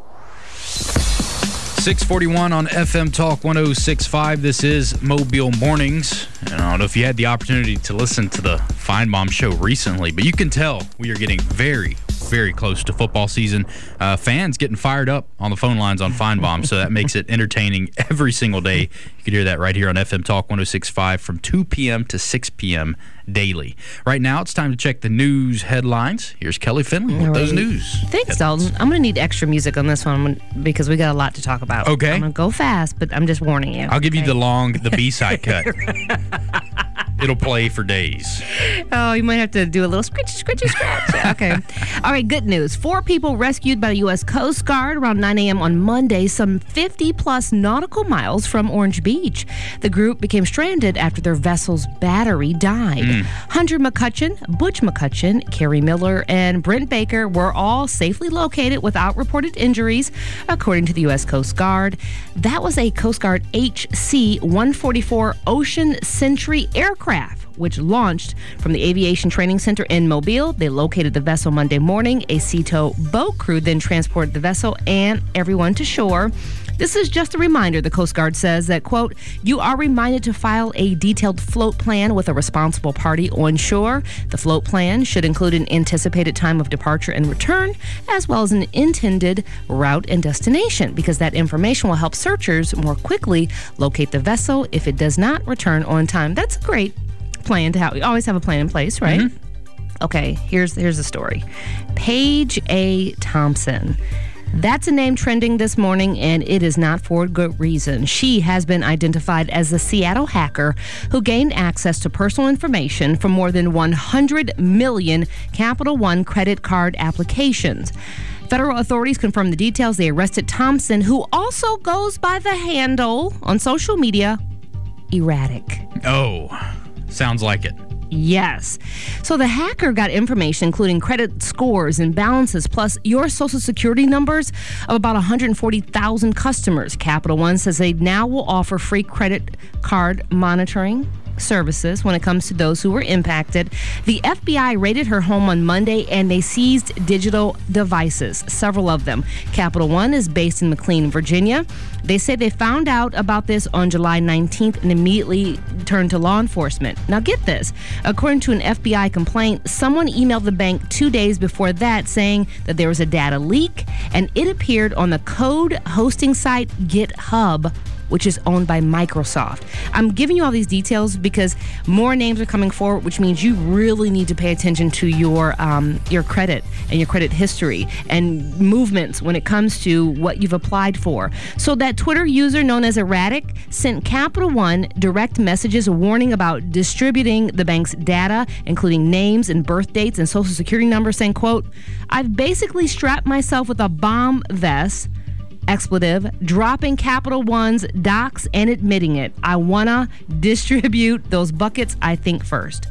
six forty-one on F M Talk one oh six point five. This is Mobile Mornings. And I don't know if you had the opportunity to listen to the Feinbaum show recently, but you can tell we are getting very, very close to football season. Uh, fans getting fired up on the phone lines on Feinbaum, so that makes it entertaining every single day. You can hear that right here on F M Talk one oh six point five from two p.m. to six p.m. daily. Right now, it's time to check the news headlines. Here's Kelly Finley with
All
those
right.
news.
Thanks, Dalton. I'm going to need extra music on this one because we got a lot to talk about.
Okay.
I'm going to go fast, but I'm just warning you.
I'll give
okay?
you the long, the B-side cut. It'll play for days.
Oh, you might have to do a little scritchy, scritchy, scratch. Okay. All right, good news. Four people rescued by the U S Coast Guard around nine a.m. on Monday, some fifty-plus nautical miles from Orange Beach. The group became stranded after their vessel's battery died. Mm. Hunter McCutcheon, Butch McCutcheon, Carrie Miller, and Brent Baker were all safely located without reported injuries, according to the U S Coast Guard. That was a Coast Guard H C one forty-four Ocean Sentry aircraft, which launched from the Aviation Training Center in Mobile. They located the vessel Monday morning. A Sea Tow boat crew then transported the vessel and everyone to shore. This is just a reminder, the Coast Guard says, that, quote, you are reminded to file a detailed float plan with a responsible party on shore. The float plan should include an anticipated time of departure and return, as well as an intended route and destination, because that information will help searchers more quickly locate the vessel if it does not return on time. That's a great plan to have. We always have a plan in place, right? Mm-hmm. Okay, here's here's the story. Paige A. Thompson. That's a name trending this morning, and it is not for good reason. She has been identified as the Seattle hacker who gained access to personal information from more than one hundred million Capital One credit card applications. Federal authorities confirmed the details. They arrested Thompson, who also goes by the handle on social media, Erratic.
Oh, sounds like it.
Yes. So the hacker got information including credit scores and balances, plus your social security numbers of about one hundred forty thousand customers. Capital One says they now will offer free credit card monitoring services when it comes to those who were impacted. The F B I raided her home on Monday and they seized digital devices, several of them. Capital One is based in McLean, Virginia. They say they found out about this on July nineteenth and immediately turned to law enforcement. Now get this. According to an F B I complaint, someone emailed the bank two days before that saying that there was a data leak, and it appeared on the code hosting site GitHub, which is owned by Microsoft. I'm giving you all these details because more names are coming forward, which means you really need to pay attention to your um, your credit and your credit history and movements when it comes to what you've applied for. So that Twitter user known as Erratic sent Capital One direct messages warning about distributing the bank's data, including names and birth dates and social security numbers, saying, quote, I've basically strapped myself with a bomb vest, expletive, dropping Capital One's docs and admitting it. I want to distribute those buckets, I think, first.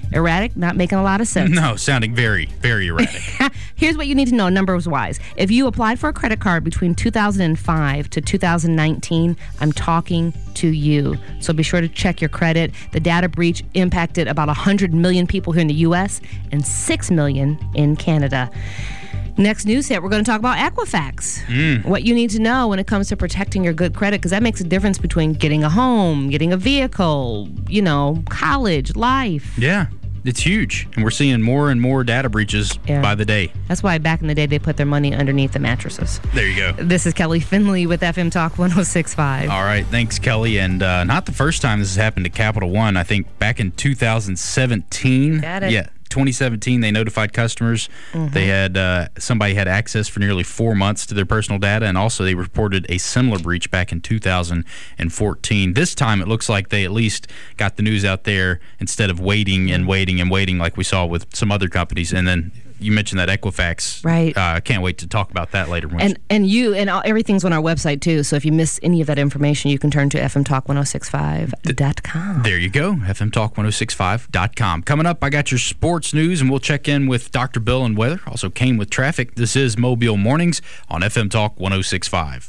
Erratic, not making a lot of sense.
No, sounding very, very erratic.
Here's what you need to know numbers-wise. If you applied for a credit card between two thousand five to two thousand nineteen, I'm talking to you. So be sure to check your credit. The data breach impacted about one hundred million people here in the U S and six million in Canada. Next news hit, we're going to talk about Equifax. Mm. What you need to know when it comes to protecting your good credit, because that makes a difference between getting a home, getting a vehicle, you know, college, life.
Yeah, it's huge. And we're seeing more and more data breaches yeah. by the day.
That's why back in the day, they put their money underneath the mattresses.
There you go.
This is Kelly Finley with F M Talk one oh six point five.
All right, thanks, Kelly. And uh, not the first time this has happened to Capital One. I think back in two thousand seventeen.
Got it.
Yeah. twenty seventeen, they notified customers mm-hmm. they had uh, somebody had access for nearly four months to their personal data, and also they reported a similar breach back in two thousand fourteen. This time, it looks like they at least got the news out there instead of waiting and waiting and waiting like we saw with some other companies. And then you mentioned that Equifax.
Right.
I uh, can't wait to talk about that later.
And and you and all, everything's on our website too. So if you miss any of that information, you can turn to f m talk one oh six five dot com.
There you go, f m talk one oh six five dot com. Coming up, I got your sports news, and we'll check in with Doctor Bill and weather. Also Kane with traffic. This is Mobile Mornings on F M Talk one oh six point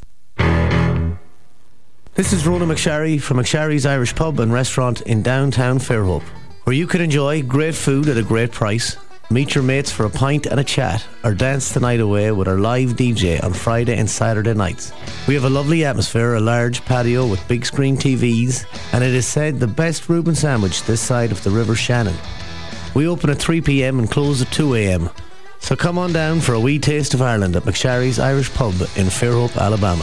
five.
This is Rona McSharry from McSharry's Irish Pub and Restaurant in downtown Fairhope, where you can enjoy great food at a great price. Meet your mates for a pint and a chat, or dance the night away with our live D J on Friday and Saturday nights. We have a lovely atmosphere, a large patio with big screen T Vs, and it is said the best Reuben sandwich this side of the River Shannon. We open at three p m and close at two a m, so come on down for a wee taste of Ireland at McSharry's Irish Pub in Fairhope, Alabama.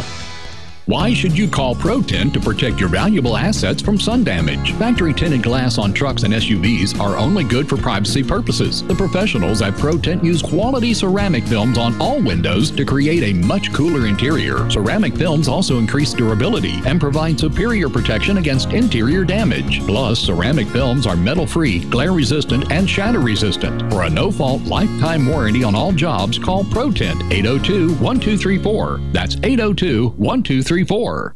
Why should you call ProTint to protect your valuable assets from sun damage? Factory tinted glass on trucks and S U Vs are only good for privacy purposes. The professionals at ProTint use quality ceramic films on all windows to create a much cooler interior. Ceramic films also increase durability and provide superior protection against interior damage. Plus, ceramic films are metal-free, glare-resistant, and shatter-resistant. For a no-fault lifetime warranty on all jobs, call ProTint eight oh two, one two three four. That's eight oh two, one two three four.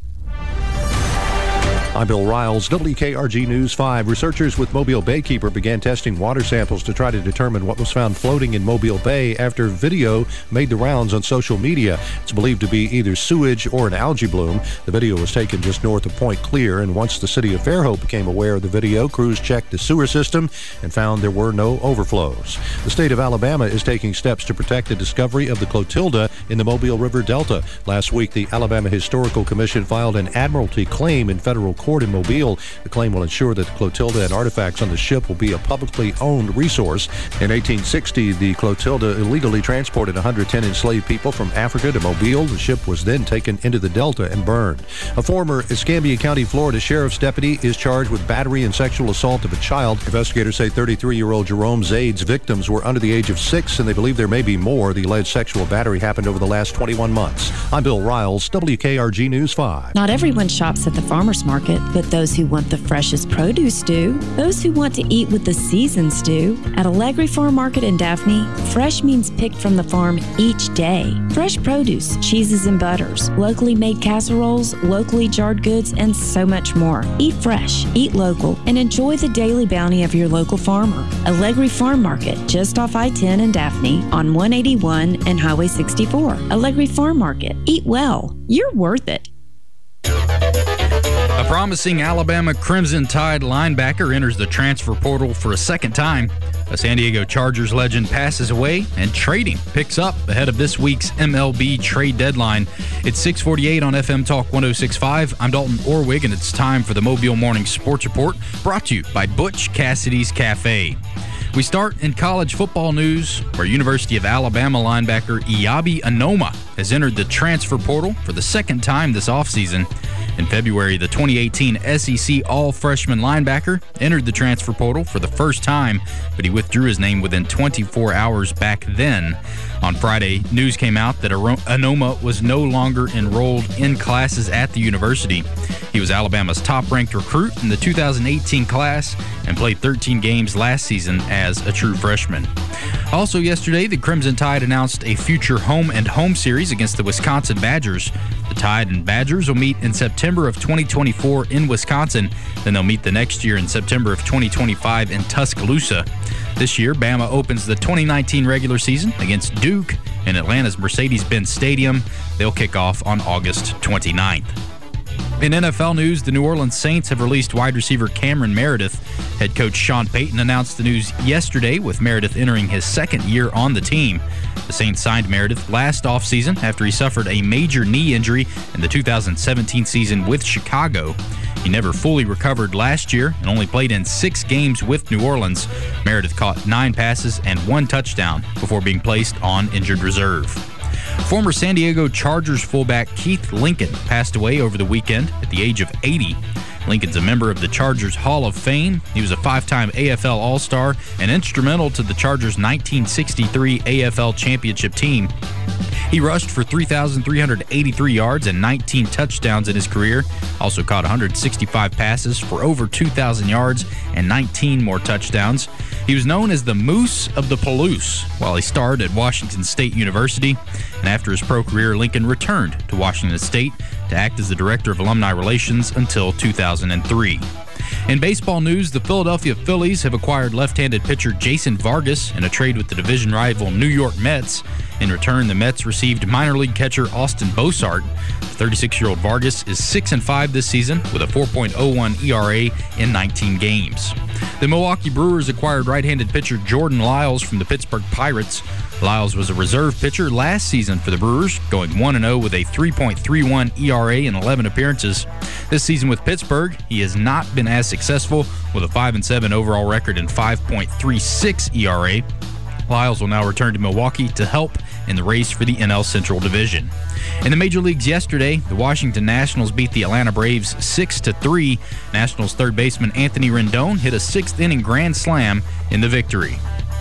I'm Bill Riles, W K R G News five. Researchers with Mobile Baykeeper began testing water samples to try to determine what was found floating in Mobile Bay after video made the rounds on social media. It's believed to be either sewage or an algae bloom. The video was taken just north of Point Clear, and once the city of Fairhope became aware of the video, crews checked the sewer system and found there were no overflows. The state of Alabama is taking steps to protect the discovery of the Clotilda in the Mobile River Delta. Last week, the Alabama Historical Commission filed an admiralty claim in federal court in Mobile. The claim will ensure that the Clotilda and artifacts on the ship will be a publicly owned resource. In eighteen sixty, the Clotilda illegally transported one hundred ten enslaved people from Africa to Mobile. The ship was then taken into the Delta and burned. A former Escambia County, Florida sheriff's deputy is charged with battery and sexual assault of a child. Investigators say thirty-three-year-old Jerome Zaid's victims were under the age of six, and they believe there may be more. The alleged sexual battery happened over the last twenty-one months. I'm Bill Riles, W K R G News five.
Not everyone shops at the farmer's market, but those who want the freshest produce do. Those who want to eat what the seasons do. At Allegri Farm Market in Daphne, fresh means picked from the farm each day. Fresh produce, cheeses and butters, locally made casseroles, locally jarred goods, and so much more. Eat fresh, eat local, and enjoy the daily bounty of your local farmer. Allegri Farm Market, just off I ten in Daphne on one eighty-one and Highway sixty-four. Allegri Farm Market. Eat well. You're worth it.
A promising Alabama Crimson Tide linebacker enters the transfer portal for a second time. A San Diego Chargers legend passes away, and trading picks up ahead of this week's M L B trade deadline. It's six forty-eight on F M Talk one oh six point five. I'm Dalton Orwig, and it's time for the Mobile Morning Sports Report, brought to you by Butch Cassidy's Cafe. We start in college football news, where University of Alabama linebacker Eyabi Anoma has entered the transfer portal for the second time this offseason. In February, the twenty eighteen S E C All-Freshman linebacker entered the transfer portal for the first time, but he withdrew his name within twenty-four hours back then. On Friday, news came out that Anoma was no longer enrolled in classes at the university. He was Alabama's top-ranked recruit in the two thousand eighteen class and played thirteen games last season as a true freshman. Also yesterday, the Crimson Tide announced a future home and home series against the Wisconsin Badgers. The Tide and Badgers will meet in September of twenty twenty-four in Wisconsin. Then they'll meet the next year in September of twenty twenty-five in Tuscaloosa. This year, Bama opens the twenty nineteen regular season against Duke in Atlanta's Mercedes-Benz Stadium. They'll kick off on August twenty-ninth. In N F L news, the New Orleans Saints have released wide receiver Cameron Meredith. Head coach Sean Payton announced the news yesterday, with Meredith entering his second year on the team. The Saints signed Meredith last offseason after he suffered a major knee injury in the two thousand seventeen season with Chicago. He never fully recovered last year and only played in six games with New Orleans. Meredith caught nine passes and one touchdown before being placed on injured reserve. Former San Diego Chargers fullback Keith Lincoln passed away over the weekend at the age of eighty. Lincoln's a member of the Chargers Hall of Fame. He was a five-time A F L All-Star and instrumental to the Chargers' nineteen sixty-three A F L championship team. He rushed for three thousand three hundred eighty-three yards and nineteen touchdowns in his career. Also caught one hundred sixty-five passes for over two thousand yards and nineteen more touchdowns. He was known as the Moose of the Palouse while he starred at Washington State University. And after his pro career, Lincoln returned to Washington State to act as the Director of Alumni Relations until two thousand three. In baseball news, the Philadelphia Phillies have acquired left-handed pitcher Jason Vargas in a trade with the division rival New York Mets. In return, the Mets received minor league catcher Austin Bosart. The thirty-six-year-old Vargas is six and five this season with a four point oh one E R A in nineteen games. The Milwaukee Brewers acquired right-handed pitcher Jordan Lyles from the Pittsburgh Pirates. Lyles was a reserve pitcher last season for the Brewers, going one and oh with a three point three one E R A in eleven appearances. This season with Pittsburgh, he has not been as successful with a five and seven overall record and five point three six E R A. Lyles will now return to Milwaukee to help in the race for the N L Central Division. In the major leagues yesterday, the Washington Nationals beat the Atlanta Braves six to three. Nationals third baseman Anthony Rendon hit a sixth-inning grand slam in the victory.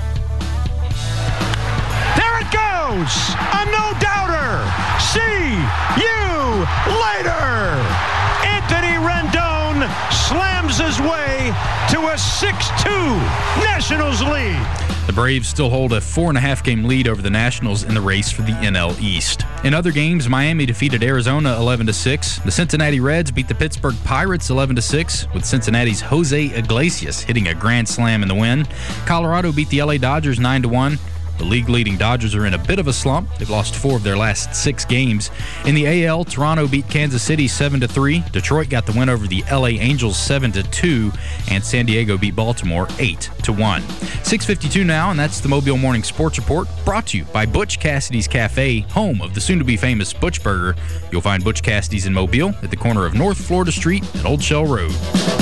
There it goes! A no-doubter! See you later! Anthony Rendon slams his way to a six two Nationals lead.
The Braves still hold a four and a half game lead over the Nationals in the race for the N L East. In other games, Miami defeated Arizona eleven to six. The Cincinnati Reds beat the Pittsburgh Pirates eleven to six, with Cincinnati's Jose Iglesias hitting a grand slam in the win. Colorado beat the L A Dodgers nine to one. The league-leading Dodgers are in a bit of a slump. They've lost four of their last six games. In the A L, Toronto beat Kansas City seven to three. Detroit got the win over the L A Angels seven to two. And San Diego beat Baltimore eight to one. six fifty-two now, and that's the Mobile Morning Sports Report, brought to you by Butch Cassidy's Cafe, home of the soon-to-be-famous Butch Burger. You'll find Butch Cassidy's in Mobile at the corner of North Florida Street and Old Shell Road.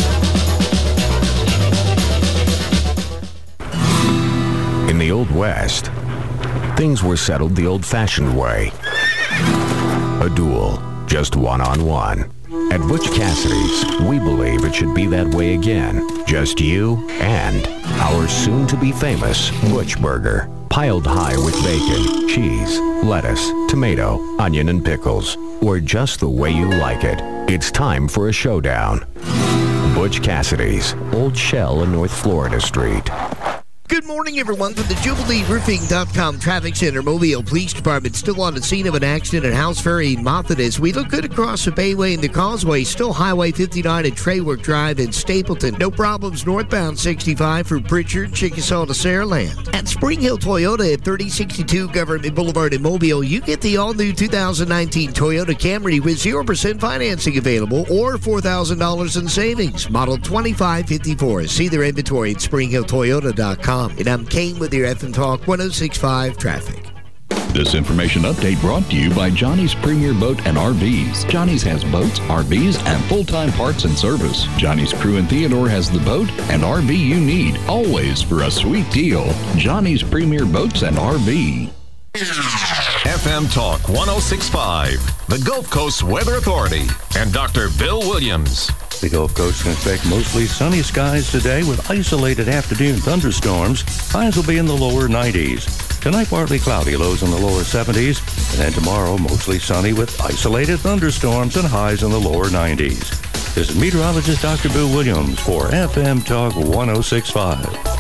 In the Old West, things were settled the old-fashioned way. A duel, just one-on-one. At Butch Cassidy's, we believe it should be that way again. Just you and our soon-to-be-famous Butch Burger. Piled high with bacon, cheese, lettuce, tomato, onion, and pickles. Or just the way you like it. It's time for a showdown. Butch Cassidy's, Old Shell and North Florida Street.
Good morning, everyone, from the Jubilee Roofing dot com Traffic Center. Mobile Police Department still on the scene of an accident at House Ferry in Moffett as we look good across the Bayway and the Causeway. Still Highway fifty-nine at Treywork Drive in Stapleton. No problems northbound sixty-five from Pritchard, Chickasaw to Saraland. At Spring Hill Toyota at thirty sixty-two Government Boulevard in Mobile, you get the all-new two thousand nineteen Toyota Camry with zero percent financing available or four thousand dollars in savings. Model twenty-five fifty-four. See their inventory at spring hill toyota dot com. And I'm Kane with your F M Talk one oh six point five Traffic.
This information update brought to you by Johnny's Premier Boat and R Vs. Johnny's has boats, R Vs, and full-time parts and service. Johnny's Crew in Theodore has the boat and R V you need, always for a sweet deal. Johnny's Premier Boats and R V.
F M Talk one oh six point five, the Gulf Coast Weather Authority, and Doctor Bill Williams.
The Gulf Coast can expect mostly sunny skies today with isolated afternoon thunderstorms. Highs will be in the lower nineties. Tonight, partly cloudy, lows in the lower seventies. And then tomorrow, mostly sunny with isolated thunderstorms and highs in the lower nineties. This is meteorologist Doctor Bill Williams for F M Talk one oh six point five.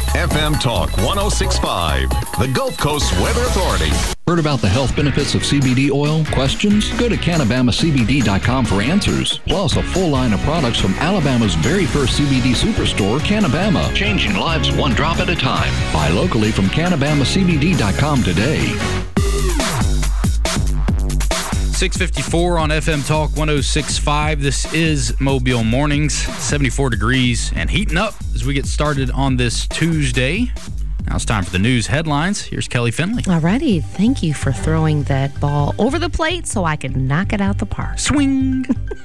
F M Talk one oh six point five, the Gulf Coast Weather Authority.
Heard about the health benefits of C B D oil? Questions? Go to Canabama C B D dot com for answers. Plus, a full line of products from Alabama's very first C B D superstore, Canabama. Changing lives one drop at a time. Buy locally from Canabama C B D dot com today.
six fifty-four on F M Talk one oh six point five. This is Mobile Mornings, seventy-four degrees and heating up as we get started on this Tuesday. Now it's time for the news headlines. Here's Kelly Finley.
Alrighty, thank you for throwing that ball over the plate so I could knock it out the park.
Swing.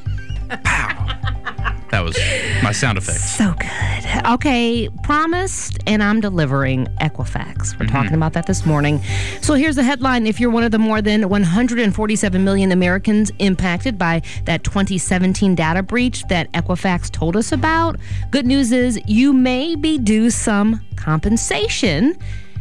Pow. That was my sound effect.
So good. Okay, promised and I'm delivering Equifax. We're mm-hmm. talking about that this morning. So here's the headline. If you're one of the more than one hundred forty-seven million Americans impacted by that twenty seventeen data breach that Equifax told us about, good news is you may be due some compensation.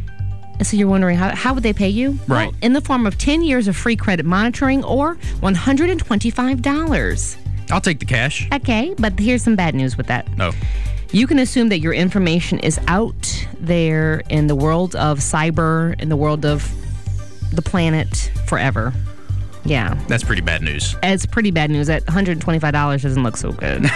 And so you're wondering, how, how would they pay you?
Right.
Well, in the form of ten years of free credit monitoring or one hundred twenty-five dollars.
I'll take the cash.
Okay, but here's some bad news with that.
No.
You can assume that your information is out there in the world of cyber, in the world of the planet forever. Yeah.
That's pretty bad news.
It's pretty bad news. That one hundred twenty-five dollars doesn't look so good.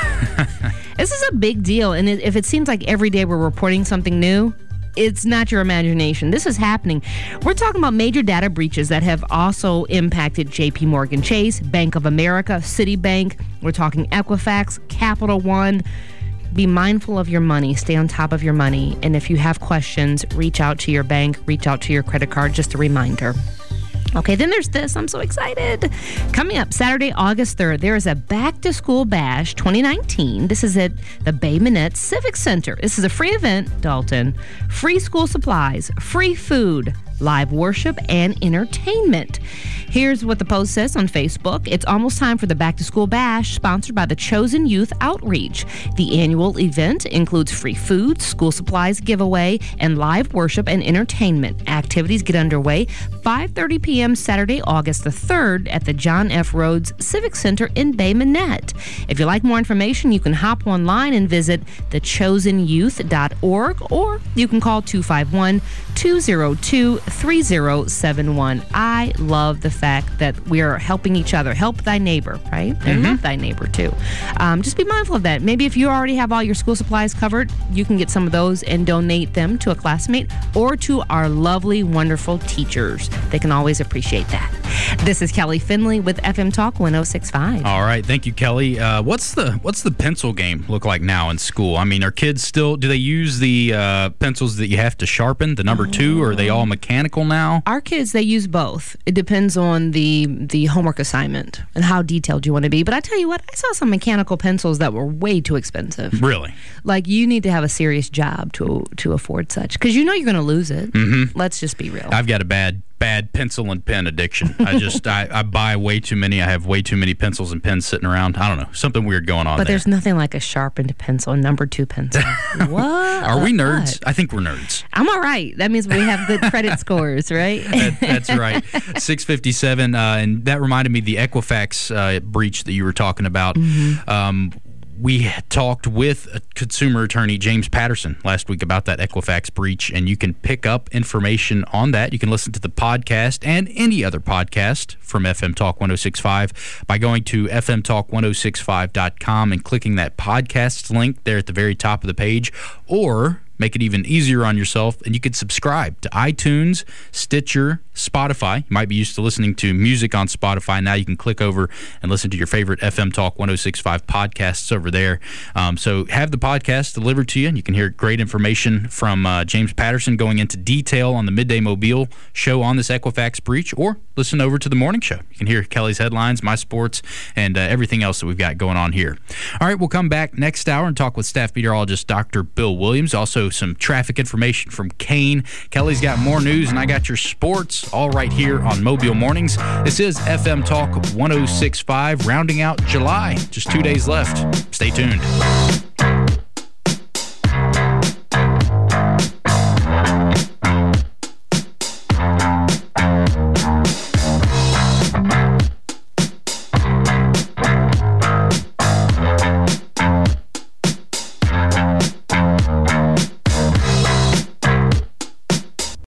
This is a big deal. And if it seems like every day we're reporting something new, it's not your imagination. This is happening. We're talking about major data breaches that have also impacted J P Morgan Chase, Bank of America, Citibank. We're talking Equifax, Capital One. Be mindful of your money. Stay on top of your money. And if you have questions, reach out to your bank, reach out to your credit card. Just a reminder. Okay, then there's this. I'm so excited. Coming up Saturday, August third, there is a Back to School Bash twenty nineteen. This is at the Bay Minette Civic Center. This is a free event, Dalton. Free school supplies, free food, live worship, and entertainment. Here's what the post says on Facebook. It's almost time for the Back to School Bash, sponsored by the Chosen Youth Outreach. The annual event includes free food, school supplies giveaway, and live worship and entertainment. Activities get underway five thirty p.m. Saturday, August the third at the John F. Rhodes Civic Center in Bay Minette. If you'd like more information, you can hop online and visit the chosen youth dot org, or you can call two five one, two oh two, three oh seven one. I love the fact that we are helping each other. Help thy neighbor, right? And
Mm-hmm.
love thy neighbor, too. Um, just be mindful of that. Maybe if you already have all your school supplies covered, you can get some of those and donate them to a classmate or to our lovely, wonderful teachers. They can always appreciate that. This is Kelly Finley with F M Talk one oh six point five.
All right, thank you, Kelly. Uh, what's the what's the pencil game look like now in school? I mean, are kids still, do they use the uh, pencils that you have to sharpen, the number two, or are they all mechanical now?
Our kids, they use both. It depends on the the homework assignment and how detailed you want to be. But I tell you what, I saw some mechanical pencils that were way too expensive.
Really?
Like, you need to have a serious job to to afford such, because you know you're going to lose it.
Mm-hmm.
Let's just be real.
I've got a bad bad pencil and pen addiction. I just I, I buy way too many. I have way too many pencils and pens sitting around. I don't know, something weird going on
but
there.
There's nothing like a sharpened pencil, a number two pencil. What?
Are we nerds? I think we're nerds.
I'm all right. That means we have good credit scores, right?
that, that's right. six fifty-seven, uh, and that reminded me of the Equifax uh, breach that you were talking about.
Mm-hmm.
Um, we talked with a consumer attorney, James Patterson, last week about that Equifax breach, and you can pick up information on that. You can listen to the podcast and any other podcast from F M Talk one oh six point five by going to f m talk one oh six five dot com and clicking that podcast link there at the very top of the page, or make it even easier on yourself, and you can subscribe to iTunes, Stitcher, Spotify. You might be used to listening to music on Spotify. Now you can click over and listen to your favorite F M Talk one oh six point five podcasts over there. Um, so have the podcast delivered to you, and you can hear great information from uh, James Patterson going into detail on the Midday Mobile show on this Equifax breach, or listen over to the morning show. You can hear Kelly's headlines, my sports, and uh, everything else that we've got going on here. All right, we'll come back next hour and talk with staff meteorologist Doctor Bill Williams. Also, some traffic information from Kane. Kelly's got more news, and I got your sports, all right here on Mobile Mornings. This is F M Talk one oh six point five, rounding out July. Just two days left. Stay tuned.